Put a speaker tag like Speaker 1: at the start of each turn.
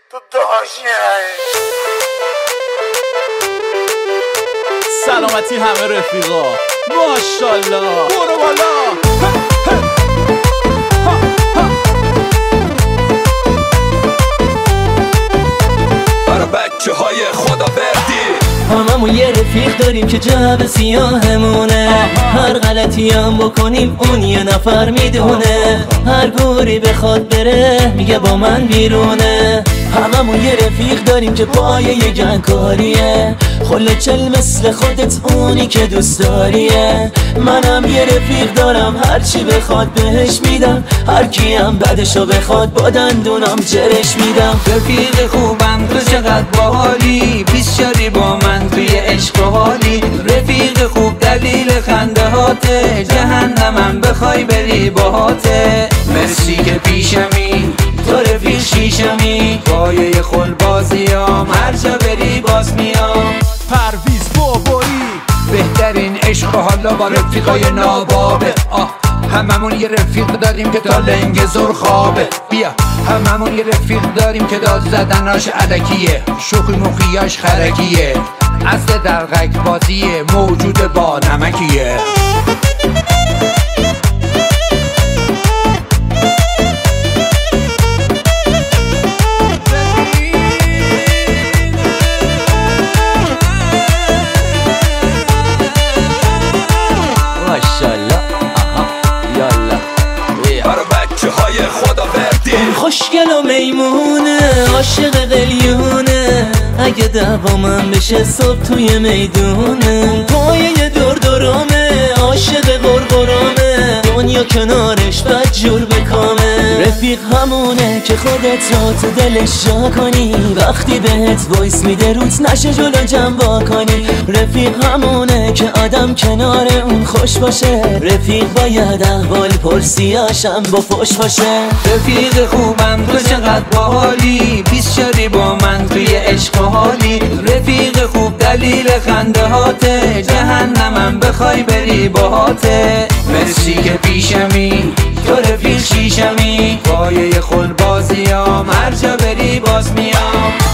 Speaker 1: تو داشتی
Speaker 2: سلامتی همه رفیقا، ماشالله برو بالا.
Speaker 3: برا بچه های خدا بردی
Speaker 4: هممون یه رفیق داریم که جعب سیاهمونه، هر غلطی هم بکنیم اون یه نفر میدونه، هر گوری بخواد بره میگه با من بیرونه. هممون یه رفیق داریم که پایه یه گنگکاریه، خله چل مثل خودت اونی که دوست داریه. منم یه رفیق دارم هرچی بخواد بهش میدم، هر کی هم بدشو بخواد با دندونم جرش میدم.
Speaker 5: رفیق خوبم تو چقدر باحالی، پیش شدی با من توی عشق و حالی. رفیق خوب دلیل خنده هاته، جهنمم بخوای بری باهاته. مرسی که پیشمی تو رفیق شیشمی، پایه خل بازیام هر جا بری باز میام.
Speaker 2: پرویز بابایی
Speaker 5: بهترین عشق و حالا با رفیقای نابابه. هممون یه رفیق داریم که تا لنگ زور خوابه. بیا هممون یه رفیق داریم که داد زدناش علکیه، شوخی مخیاش خرکیه، اصل دلغک بازیه، موجود با نمکیه.
Speaker 4: ماشالله یالا
Speaker 3: برا بچه های خدا بردی
Speaker 4: خوشگل و میمونه، عاشق قلیونه، اگه دوامم بشه صبح توی میدونه. پایه دردرامه، عاشق قرقرامه، دنیا کنارش بدجور بکامه. رفیق همونه که خودت را تو دلش جا کنی، وقتی بهت وایس میده روت نشه جلو جنبا کنی. رفیق همونه که آدم کنار اون خوش باشه، رفیق باید احوال پرسیاشم با فوش باشه.
Speaker 5: رفیق خوبم تو چقدر باحالی، پیش شدی با من توی عشق و حالی. رفیق خوب دلیل خنده هاته، جهنمم بخوای بری باهاته. مرسی که پیشمی تو رفیق شیشمی، پایه خل بازیام هر جا بری باز میام.